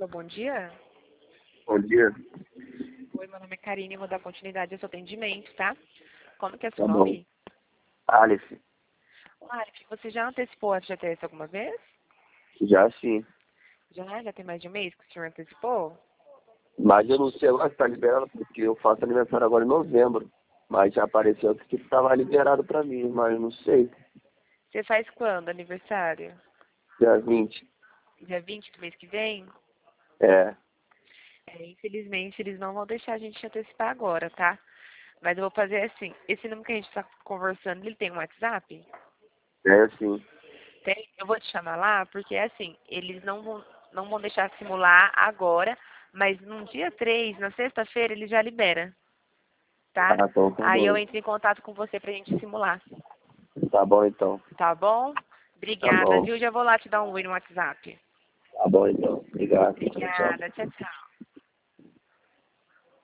bom dia. Bom dia. Oi, meu nome é Karine, vou dar continuidade ao seu atendimento, tá? Como que é seu Tá bom. nome? Aleph, Aleph, você já antecipou a FGTS alguma vez? já sim. Já tem mais de um mês que o senhor antecipou? Mas eu não sei agora se está liberado, porque eu faço aniversário agora em novembro. Mas já apareceu que estava liberado para mim, mas eu não sei. Você faz quando aniversário? Dia 20. Dia 20 do mês que vem? É, Infelizmente, eles não vão deixar a gente antecipar agora, tá? Mas eu vou fazer assim, esse número que a gente está conversando, ele tem um WhatsApp? é sim. Tem? Eu vou te chamar lá, porque assim, eles não vão deixar simular agora, mas no dia 3, na sexta-feira, ele já libera, tá? Ah, então tá Aí eu bom. entro em contato com você pra gente simular, Tá bom então. tá bom? Tá Obrigada, bom. viu? Já vou lá te dar um oi no WhatsApp. Tá bom então. Obrigado. Tchau, tchau. Obrigada, tchau, tchau.